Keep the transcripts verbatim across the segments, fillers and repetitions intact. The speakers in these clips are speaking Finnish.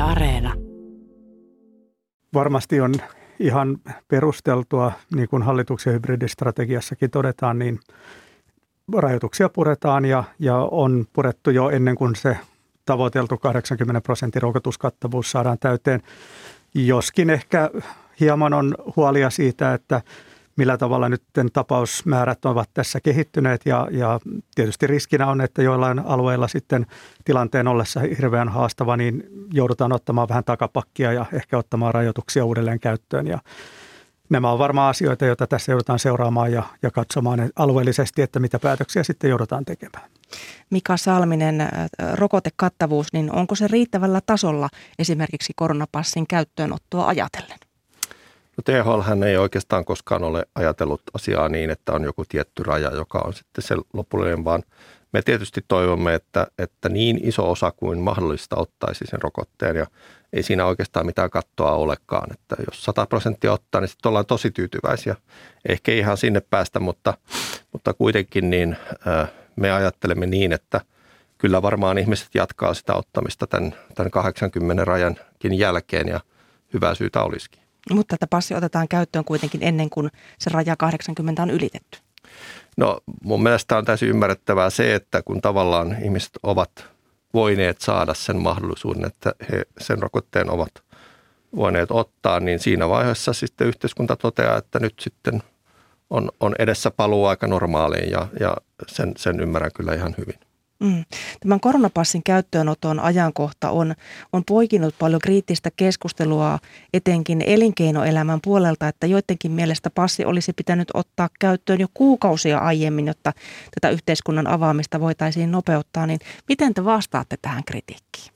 Areena. Varmasti on ihan perusteltua, niin kuin hallituksen hybridistrategiassakin todetaan, niin rajoituksia puretaan ja, ja on purettu jo ennen kuin se tavoiteltu kahdeksankymmentä prosentin rokotuskattavuus saadaan täyteen. Joskin ehkä hieman on huolia siitä, että millä tavalla nyt tapausmäärät ovat tässä kehittyneet ja, ja tietysti riskinä on, että joillain alueilla sitten tilanteen ollessa hirveän haastava, niin joudutaan ottamaan vähän takapakkia ja ehkä ottamaan rajoituksia uudelleen käyttöön. Ja nämä on varmaan asioita, joita tässä joudutaan seuraamaan ja, ja katsomaan alueellisesti, että mitä päätöksiä sitten joudutaan tekemään. Mika Salminen, rokotekattavuus, niin onko se riittävällä tasolla esimerkiksi koronapassin käyttöönottoa ajatellen? No T H L ei oikeastaan koskaan ole ajatellut asiaa niin, että on joku tietty raja, joka on sitten se lopullinen, vaan me tietysti toivomme, että, että niin iso osa kuin mahdollista ottaisi sen rokotteen ja ei siinä oikeastaan mitään kattoa olekaan, että jos sata prosenttia ottaa, niin sitten ollaan tosi tyytyväisiä. Ehkä ihan sinne päästä, mutta, mutta kuitenkin niin äh, me ajattelemme niin, että kyllä varmaan ihmiset jatkaa sitä ottamista tämän, tämän kahdeksankymmentä rajankin jälkeen ja hyvää syytä olisikin. Mutta että passi otetaan käyttöön kuitenkin ennen kuin se raja kahdeksankymmentä on ylitetty. No mun mielestä on täysin ymmärrettävää se, että kun tavallaan ihmiset ovat voineet saada sen mahdollisuuden, että he sen rokotteen ovat voineet ottaa, niin siinä vaiheessa sitten yhteiskunta toteaa, että nyt sitten on, on edessä paluu aika normaaliin ja, ja sen, sen ymmärrän kyllä ihan hyvin. Mm. Tämän koronapassin käyttöönoton ajankohta on, on poikinut paljon kriittistä keskustelua etenkin elinkeinoelämän puolelta, että joidenkin mielestä passi olisi pitänyt ottaa käyttöön jo kuukausia aiemmin, jotta tätä yhteiskunnan avaamista voitaisiin nopeuttaa. Niin miten te vastaatte tähän kritiikkiin?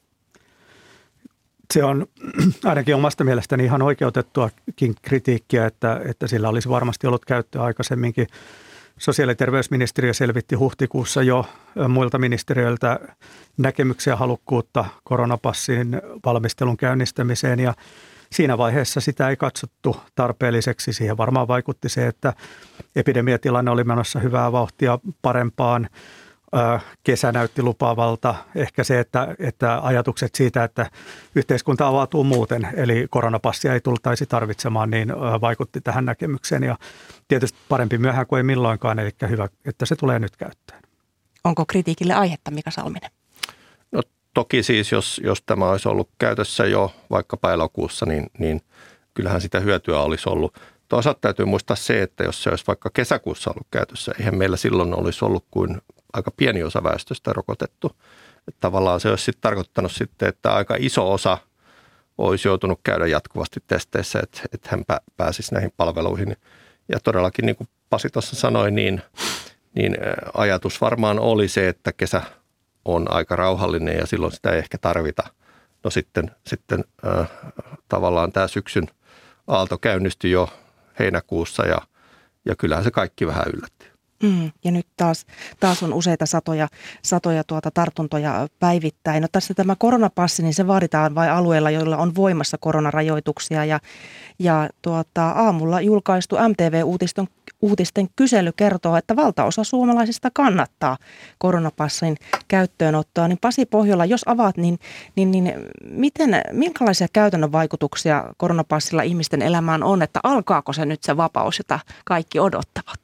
Se on ainakin omasta mielestäni ihan oikeutettuakin kritiikkiä, että, että sillä olisi varmasti ollut käyttöä aikaisemminkin. Sosiaali- ja terveysministeriö selvitti huhtikuussa jo muilta ministeriöiltä näkemyksiä halukkuutta koronapassin valmistelun käynnistämiseen ja siinä vaiheessa sitä ei katsottu tarpeelliseksi. Siihen varmaan vaikutti se, että epidemiatilanne oli menossa hyvää vauhtia parempaan. Kesä näytti lupaavalta. Ehkä se, että, että ajatukset siitä, että yhteiskunta avautuu muuten, eli koronapassia ei tultaisi tarvitsemaan, niin vaikutti tähän näkemykseen. Ja tietysti parempi myöhään kuin ei milloinkaan, eli hyvä, että se tulee nyt käyttöön. Onko kritiikille aihetta, Mika Salminen? No toki siis, jos, jos tämä olisi ollut käytössä jo vaikkapa elokuussa, niin, niin kyllähän sitä hyötyä olisi ollut. Toisaalta täytyy muistaa se, että jos se olisi vaikka kesäkuussa ollut käytössä, eihän meillä silloin olisi ollut kuin aika pieni osa väestöstä rokotettu. Että tavallaan se olisi sitten tarkoittanut sitten, että aika iso osa olisi joutunut käydä jatkuvasti testeissä, että, että hän pääsisi näihin palveluihin. Ja todellakin niin kuin Pasi tuossa sanoi, niin, niin ajatus varmaan oli se, että kesä on aika rauhallinen ja silloin sitä ei ehkä tarvita. No sitten, sitten äh, tavallaan tämä syksyn aalto käynnistyi jo heinäkuussa ja, ja kyllähän se kaikki vähän yllätti. Mm, ja nyt taas, taas on useita satoja, satoja tuota tartuntoja päivittäin. No tässä tämä koronapassi, niin se vaaditaan vain alueilla, joilla on voimassa koronarajoituksia. Ja, ja tuota, aamulla julkaistu M T V-uutisten uutisten kysely kertoo, että valtaosa suomalaisista kannattaa koronapassin käyttöönottoa. Niin Pasi Pohjola, jos avaat, niin, niin, niin miten, minkälaisia käytännön vaikutuksia koronapassilla ihmisten elämään on, että alkaako se nyt se vapaus, jota kaikki odottavat?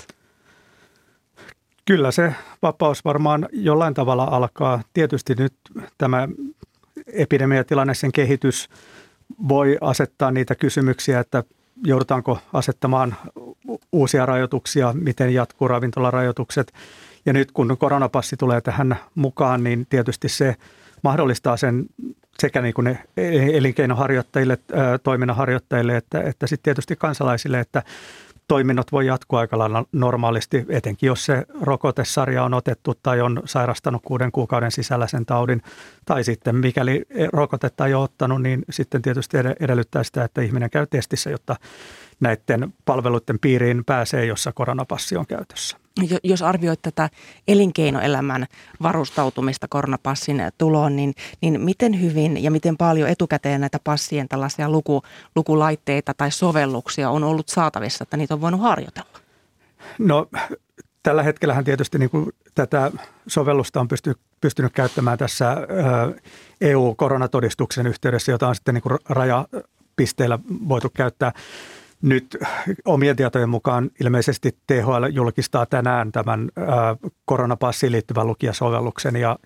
Kyllä se vapaus varmaan jollain tavalla alkaa. Tietysti nyt tämä epidemiatilanne, sen kehitys voi asettaa niitä kysymyksiä, että joudutaanko asettamaan uusia rajoituksia, miten jatkuu ravintolarajoitukset. Ja nyt kun koronapassi tulee tähän mukaan, niin tietysti se mahdollistaa sen sekä niin kuin ne elinkeinoharjoittajille, toiminnanharjoittajille, että, että sitten tietysti kansalaisille, että toiminnot voi jatkua aika lailla normaalisti, etenkin jos se rokotesarja on otettu tai on sairastanut kuuden kuukauden sisällä sen taudin. Tai sitten mikäli rokotetta ei ole ottanut, niin sitten tietysti edellyttää sitä, että ihminen käy testissä, jotta näiden palveluiden piiriin pääsee, jossa koronapassi on käytössä. Jos arvioit tätä elinkeinoelämän varustautumista koronapassin tuloon, niin, niin miten hyvin ja miten paljon etukäteen näitä passien tällaisia luku, lukulaitteita tai sovelluksia on ollut saatavissa, että niitä on voinut harjoitella? No tällä hetkellähän tietysti niin kuin tätä sovellusta on pysty, pystynyt käyttämään tässä E U-koronatodistuksen yhteydessä, jota on sitten niin kuin rajapisteillä voitu käyttää. Nyt omien tietojen mukaan ilmeisesti T H L julkistaa tänään tämän koronapassiin liittyvän lukijasovelluksen ja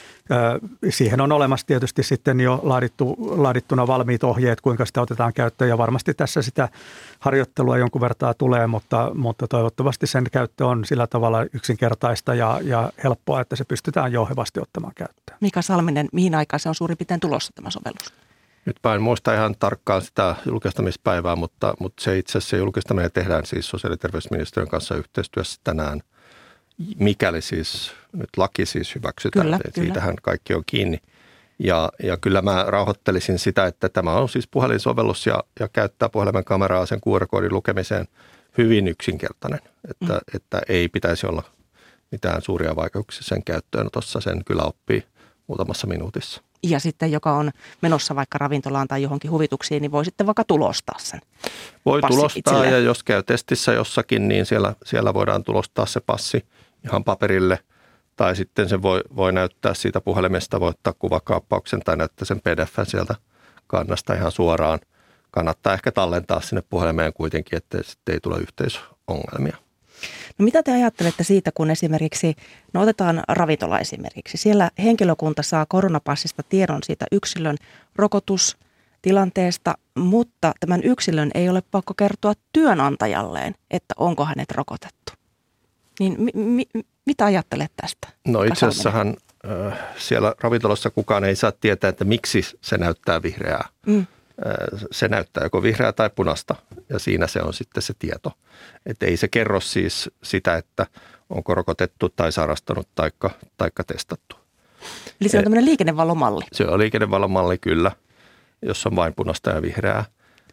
siihen on olemassa tietysti sitten jo laadittu, laadittuna valmiit ohjeet, kuinka sitä otetaan käyttöön ja varmasti tässä sitä harjoittelua jonkun vertaa tulee, mutta, mutta toivottavasti sen käyttö on sillä tavalla yksinkertaista ja, ja helppoa, että se pystytään jouhevasti ottamaan käyttöön. Mika Salminen, mihin aikaan se on suurin piirtein tulossa tämä sovellus? Nyt mä en muista ihan tarkkaan sitä julkistamispäivää, mutta, mutta se itse asiassa julkistaminen tehdään siis sosiaali- ja terveysministeriön kanssa yhteistyössä tänään, mikäli siis nyt laki siis hyväksytään. Kyllä, siitähän kyllä. Kaikki on kiinni. Ja, ja kyllä mä rauhoittelisin sitä, että tämä on siis puhelinsovellus ja, ja käyttää puhelimen kameraa sen Q R-koodin lukemiseen hyvin yksinkertainen. Että, mm. että ei pitäisi olla mitään suuria vaikeuksia sen käyttöönotossa. Sen kyllä oppii muutamassa minuutissa. Ja sitten joka on menossa vaikka ravintolaan tai johonkin huvituksiin, niin voi sitten vaikka tulostaa sen. Voi tulostaa itselleen. Ja jos käy testissä jossakin, niin siellä, siellä voidaan tulostaa se passi ihan paperille. Tai sitten se voi, voi näyttää siitä puhelimesta, voi ottaa kuvakaappauksen tai näyttää sen P D F:n sieltä kannasta ihan suoraan. Kannattaa ehkä tallentaa sinne puhelimeen kuitenkin, että sitten ei tule yhteisongelmia. No mitä te ajattelette siitä, kun esimerkiksi, no otetaan ravintola esimerkiksi, siellä henkilökunta saa koronapassista tiedon siitä yksilön rokotustilanteesta, mutta tämän yksilön ei ole pakko kertoa työnantajalleen, että onko hänet rokotettu. Niin mi- mi- mitä ajattelet tästä? No itse asiassahan äh, siellä ravintolassa kukaan ei saa tietää, että miksi se näyttää vihreää. Mm. Se näyttää joko vihreää tai punaista ja siinä se on sitten se tieto. Että ei se kerro siis sitä, että onko rokotettu tai sairastanut taikka, taikka testattu. Eli se on tämmöinen liikennevalomalli. Se on liikennevalomalli kyllä, jos on vain punaista ja vihreää.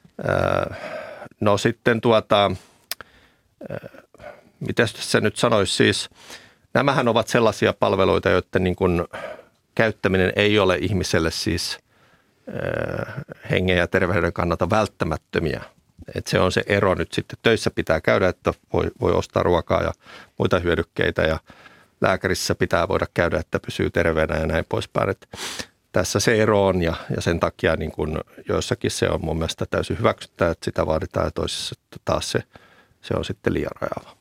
No sitten tuota, mitä se nyt sanoisi siis, nämähän ovat sellaisia palveluita, joiden niin kuin käyttäminen ei ole ihmiselle siis hengen ja terveyden kannalta välttämättömiä. Et se on se ero nyt sitten. Töissä pitää käydä, että voi, voi ostaa ruokaa ja muita hyödykkeitä ja lääkärissä pitää voida käydä, että pysyy terveenä ja näin poispäin. Et tässä se ero on ja, ja sen takia niin kun joissakin se on mun mielestä täysin hyväksyttää, että sitä vaaditaan ja toisessa taas se, se on sitten liian rajaava.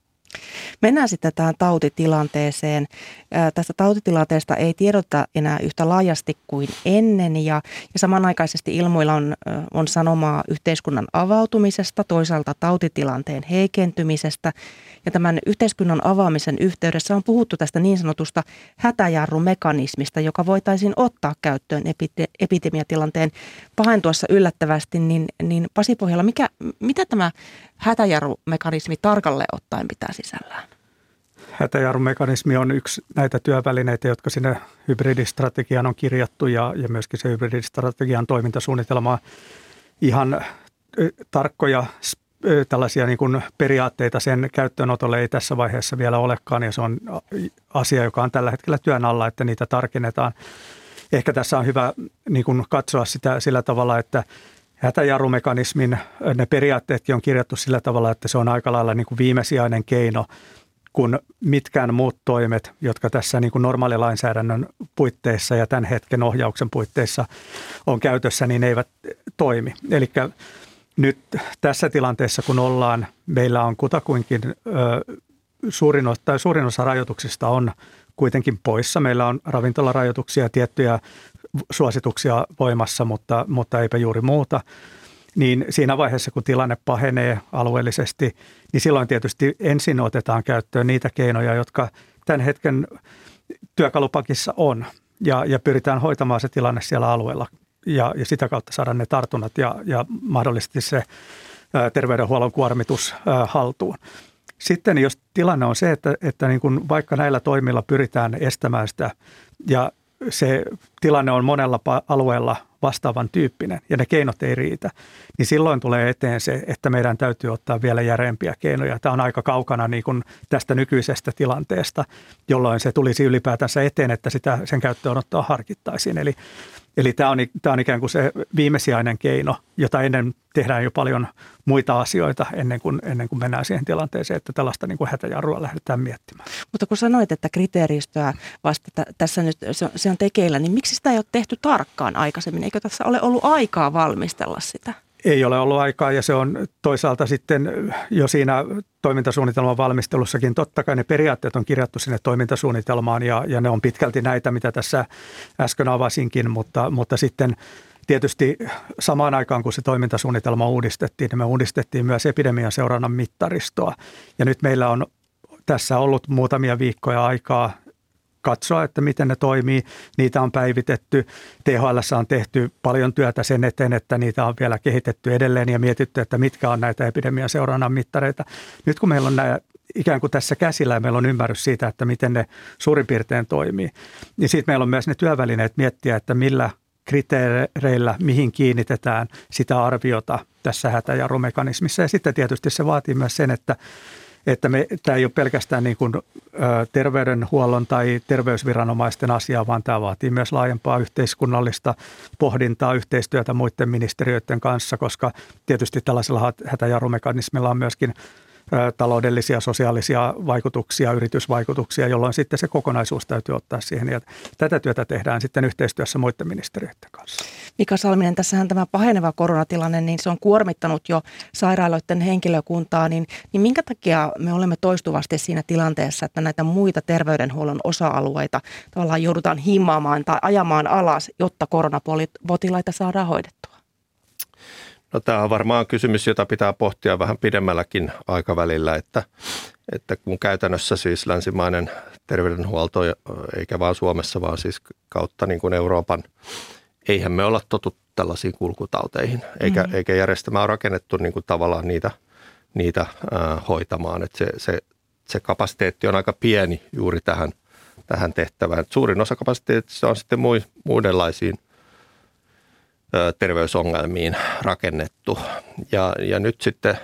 Mennään sitten tähän tautitilanteeseen. Tästä tautitilanteesta ei tiedota enää yhtä laajasti kuin ennen ja, ja samanaikaisesti ilmoilla on, on sanomaa yhteiskunnan avautumisesta, toisaalta tautitilanteen heikentymisestä. Ja tämän yhteiskunnan avaamisen yhteydessä on puhuttu tästä niin sanotusta hätäjarrumekanismista, joka voitaisiin ottaa käyttöön epite- epidemiatilanteen pahentuessa yllättävästi. Niin, niin Pasi Pohjola, mikä, mitä tämä hätäjarrumekanismi tarkalleen ottaen pitää sisällään? Hätäjarrumekanismi on yksi näitä työvälineitä, jotka sinne hybridistrategiaan on kirjattu ja, ja myöskin se hybridistrategian toimintasuunnitelma ihan tarkkoja tällaisia niin kuin periaatteita sen käyttöönotolle ei tässä vaiheessa vielä olekaan ja se on asia, joka on tällä hetkellä työn alla, että niitä tarkennetaan. Ehkä tässä on hyvä niin kuin katsoa sitä sillä tavalla, että hätäjarrumekanismin ne periaatteetkin on kirjattu sillä tavalla, että se on aika lailla niin kuin viimesijainen keino, kun mitkään muut toimet, jotka tässä niin kuin normaalilainsäädännön puitteissa ja tämän hetken ohjauksen puitteissa on käytössä, niin ne eivät toimi. Eli nyt tässä tilanteessa, kun ollaan, meillä on kutakuinkin ö, suurin, osa, suurin osa rajoituksista on kuitenkin poissa. Meillä on ravintolarajoituksia, tiettyjä suosituksia voimassa, mutta, mutta eipä juuri muuta. Niin siinä vaiheessa, kun tilanne pahenee alueellisesti, niin silloin tietysti ensin otetaan käyttöön niitä keinoja, jotka tämän hetken työkalupakissa on. Ja, ja pyritään hoitamaan se tilanne siellä alueella ja, ja sitä kautta saada ne tartunnat ja, ja mahdollisesti se ää, terveydenhuollon kuormitus ää, haltuun. Sitten jos tilanne on se, että, että niin kuin vaikka näillä toimilla pyritään estämään sitä ja se tilanne on monella alueella vastaavan tyyppinen ja ne keinot ei riitä, niin silloin tulee eteen se, että meidän täytyy ottaa vielä järeempiä keinoja. Tämä on aika kaukana niin kuin tästä nykyisestä tilanteesta, jolloin se tulisi ylipäätänsä eteen, että sitä, sen käyttöönottoa harkittaisiin. Eli Eli tämä on, tämä on ikään kuin se viimesijainen keino, jota ennen tehdään jo paljon muita asioita ennen kuin, ennen kuin mennään siihen tilanteeseen, että tällaista niin kuin hätäjarrua lähdetään miettimään. Mutta kun sanoit, että kriteeristöä vasta t- tässä nyt se on, se on tekeillä, niin miksi sitä ei ole tehty tarkkaan aikaisemmin? Eikö tässä ole ollut aikaa valmistella sitä? Ei ole ollut aikaa ja se on toisaalta sitten jo siinä toimintasuunnitelman valmistelussakin. Totta kai ne periaatteet on kirjattu sinne toimintasuunnitelmaan ja, ja ne on pitkälti näitä, mitä tässä äsken avasinkin, mutta, mutta sitten tietysti samaan aikaan, kun se toimintasuunnitelma uudistettiin, niin me uudistettiin myös epidemian seurannan mittaristoa. Ja nyt meillä on tässä ollut muutamia viikkoja aikaa katsoa, että miten ne toimii. Niitä on päivitetty. T H L:ssä on tehty paljon työtä sen eteen, että niitä on vielä kehitetty edelleen ja mietitty, että mitkä on näitä epidemian seurannan mittareita. Nyt kun meillä on nämä ikään kuin tässä käsillä ja meillä on ymmärrys siitä, että miten ne suurin piirtein toimii, niin sitten meillä on myös ne työvälineet miettiä, että millä kriteereillä, mihin kiinnitetään sitä arviota tässä hätäjarrumekanismissa. Ja sitten tietysti se vaatii myös sen, että Että me, tämä ei ole pelkästään niin kuin, ö, terveydenhuollon tai terveysviranomaisten asia, vaan tämä vaatii myös laajempaa yhteiskunnallista pohdintaa, yhteistyötä muiden ministeriöiden kanssa, koska tietysti tällaisella hätäjarrumekanismilla on myöskin ö, taloudellisia, sosiaalisia vaikutuksia, yritysvaikutuksia, jolloin sitten se kokonaisuus täytyy ottaa siihen. Ja tätä työtä tehdään sitten yhteistyössä muiden ministeriöiden kanssa. Mika Salminen, tässähän tämä paheneva koronatilanne, niin se on kuormittanut jo sairaaloiden henkilökuntaa, niin, niin minkä takia me olemme toistuvasti siinä tilanteessa, että näitä muita terveydenhuollon osa-alueita tavallaan joudutaan himmaamaan tai ajamaan alas, jotta koronapotilaita saadaan hoidettua? No, tämä on varmaan kysymys, jota pitää pohtia vähän pidemmälläkin aikavälillä, että, että kun käytännössä siis länsimainen terveydenhuolto, eikä vaan Suomessa, vaan siis kautta niin kuin Euroopan, eihän me olla totut tällaisiin kulkutauteihin, eikä, mm-hmm. eikä järjestelmä ole rakennettu niin kuin tavallaan niitä, niitä äh, hoitamaan. Että se, se, se kapasiteetti on aika pieni juuri tähän, tähän tehtävään. Et suurin osa kapasiteetista on sitten muidenlaisiin äh, terveysongelmiin rakennettu. Ja, ja nyt sitten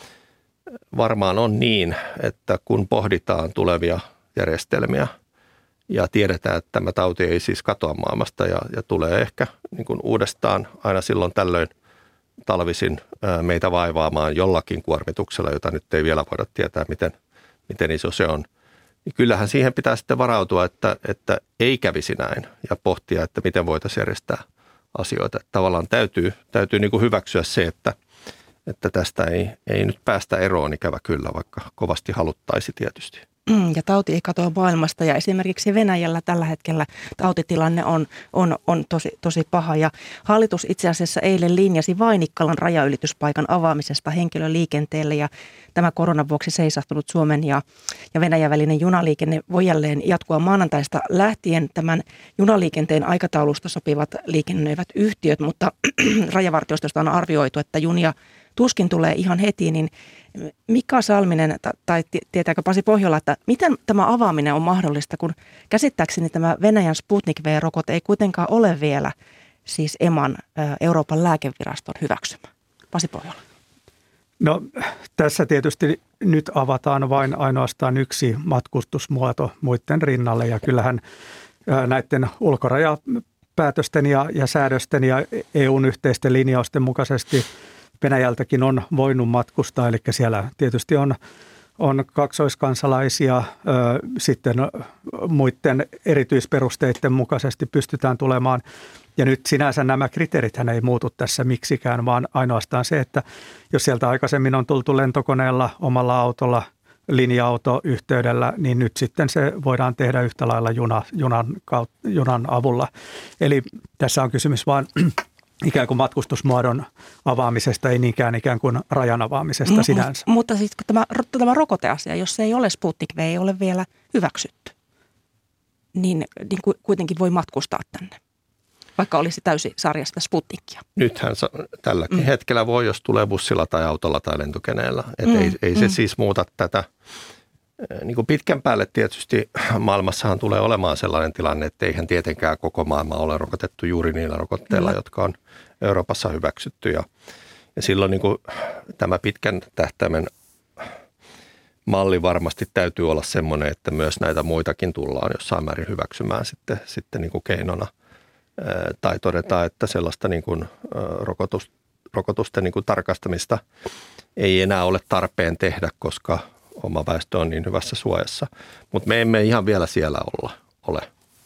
varmaan on niin, että kun pohditaan tulevia järjestelmiä, ja tiedetään, että tämä tauti ei siis katoa maailmasta ja, ja tulee ehkä niin kuin uudestaan aina silloin tällöin talvisin ää, meitä vaivaamaan jollakin kuormituksella, jota nyt ei vielä voida tietää, miten, miten iso se on. Niin kyllähän siihen pitää sitten varautua, että, että ei kävisi näin ja pohtia, että miten voitaisiin järjestää asioita. Että tavallaan täytyy, täytyy niin kuin hyväksyä se, että, että tästä ei, ei nyt päästä eroon ikävä kyllä, vaikka kovasti haluttaisi tietysti. Ja tauti ei katoa maailmasta ja esimerkiksi Venäjällä tällä hetkellä tautitilanne on, on, on tosi, tosi paha. Ja hallitus itse asiassa eilen linjasi Vainikkalan rajanylityspaikan avaamisesta henkilöliikenteelle ja tämä koronan vuoksi seisahtunut Suomen ja, ja Venäjän välinen junaliikenne voi jälleen jatkua maanantaista lähtien. Tämän junaliikenteen aikataulusta sopivat liikennöivät yhtiöt, mutta Rajavartiostosta on arvioitu, että junia tuskin tulee ihan heti, niin Mika Salminen tai tietääkö Pasi Pohjola, että miten tämä avaaminen on mahdollista, kun käsittääkseni tämä Venäjän Sputnik V-rokote ei kuitenkaan ole vielä siis E M A:n Euroopan lääkeviraston hyväksymä. Pasi Pohjola. No, tässä tietysti nyt avataan vain ainoastaan yksi matkustusmuoto muiden rinnalle ja kyllähän näiden ulkorajapäätösten ja, ja säädösten ja E U:n yhteisten linjausten mukaisesti Venäjältäkin on voinut matkustaa, eli siellä tietysti on, on kaksoiskansalaisia, ö, sitten muiden erityisperusteiden mukaisesti pystytään tulemaan. Ja nyt sinänsä nämä kriteerithän ei muutu tässä miksikään, vaan ainoastaan se, että jos sieltä aikaisemmin on tultu lentokoneella, omalla autolla, linja-autoyhteydellä, niin nyt sitten se voidaan tehdä yhtä lailla juna, junan, junan avulla. Eli tässä on kysymys vaan ikään kuin matkustusmuodon avaamisesta, ei niinkään ikään kuin rajan avaamisesta mm, sinänsä. Mutta siis tämä, tämä rokoteasia, jos se ei ole Sputnik V, ei ole vielä hyväksytty, niin, niin kuitenkin voi matkustaa tänne, vaikka olisi täysi sarja sitä Sputnikia. Nythän tälläkin mm. hetkellä voi, jos tulee bussilla tai autolla tai lentokoneella. Mm. Ei, ei se mm. siis muuta tätä. Niin kuin pitkän päälle tietysti maailmassahan tulee olemaan sellainen tilanne, että eihän tietenkään koko maailma ole rokotettu juuri niillä rokotteilla, mm. jotka on Euroopassa hyväksytty. Ja, ja silloin niin kuin tämä pitkän tähtäimen malli varmasti täytyy olla semmoinen, että myös näitä muitakin tullaan jossain määrin hyväksymään sitten, sitten niin kuin keinona, tai todetaan, että sellaista niin kuin rokotus, rokotusten niin kuin tarkastamista ei enää ole tarpeen tehdä, koska oma väestö on niin hyvässä suojassa. Mutta me emme ihan vielä siellä olla, ole.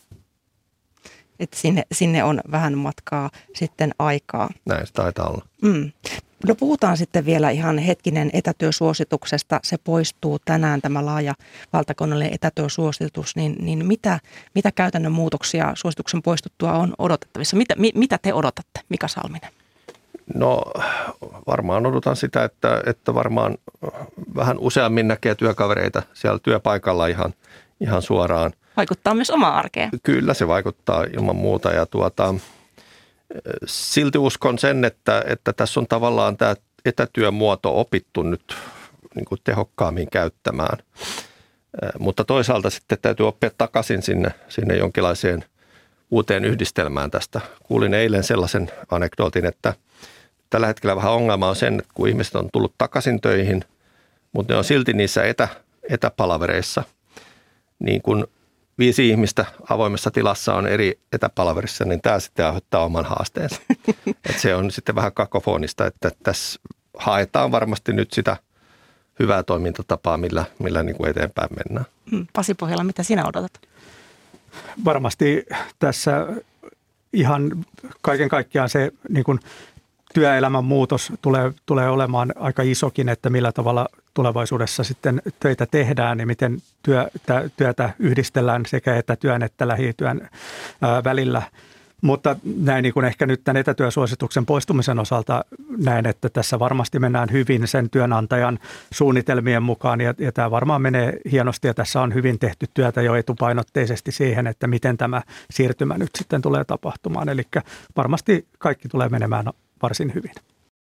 Et sinne, sinne on vähän matkaa sitten aikaa. Näin se taitaa olla. Mm. No puhutaan sitten vielä ihan hetkinen etätyösuosituksesta. Se poistuu tänään, tämä laaja valtakunnallinen etätyösuositus. Niin, niin mitä, mitä käytännön muutoksia suosituksen poistuttua on odotettavissa? Mitä, mi, mitä te odotatte, Mika Salminen? No varmaan odotan sitä, että, että varmaan vähän useammin näkee työkavereita siellä työpaikalla ihan, ihan suoraan. Vaikuttaa myös omaan arkeen. Kyllä se vaikuttaa ilman muuta ja tuota, silti uskon sen, että, että tässä on tavallaan tämä etätyömuoto opittu nyt niin kuin tehokkaammin käyttämään. Mutta toisaalta sitten täytyy oppia takaisin sinne, sinne jonkinlaiseen uuteen yhdistelmään tästä. Kuulin eilen sellaisen anekdootin, että tällä hetkellä vähän ongelma on sen, että kun ihmiset on tullut takaisin töihin, mutta ne on silti niissä etä, etäpalavereissa, niin kun viisi ihmistä avoimessa tilassa on eri etäpalaverissa, niin tämä sitten aiheuttaa oman haasteensa. Et se on sitten vähän kakofonista, että tässä haetaan varmasti nyt sitä hyvää toimintatapaa, millä, millä niin kuin eteenpäin mennään. Pasi Pohjola, mitä sinä odotat? Varmasti tässä ihan kaiken kaikkiaan se niin kuin työelämän muutos tulee, tulee olemaan aika isokin, että millä tavalla tulevaisuudessa sitten töitä tehdään ja miten työtä, työtä yhdistellään sekä etätyön että lähityön ää, välillä. Mutta näin niin kuin ehkä nyt tämän etätyösuosituksen poistumisen osalta näen, että tässä varmasti mennään hyvin sen työnantajan suunnitelmien mukaan ja, ja tämä varmaan menee hienosti ja tässä on hyvin tehty työtä jo etupainotteisesti siihen, että miten tämä siirtymä nyt sitten tulee tapahtumaan. Eli varmasti kaikki tulee menemään varsin hyvin.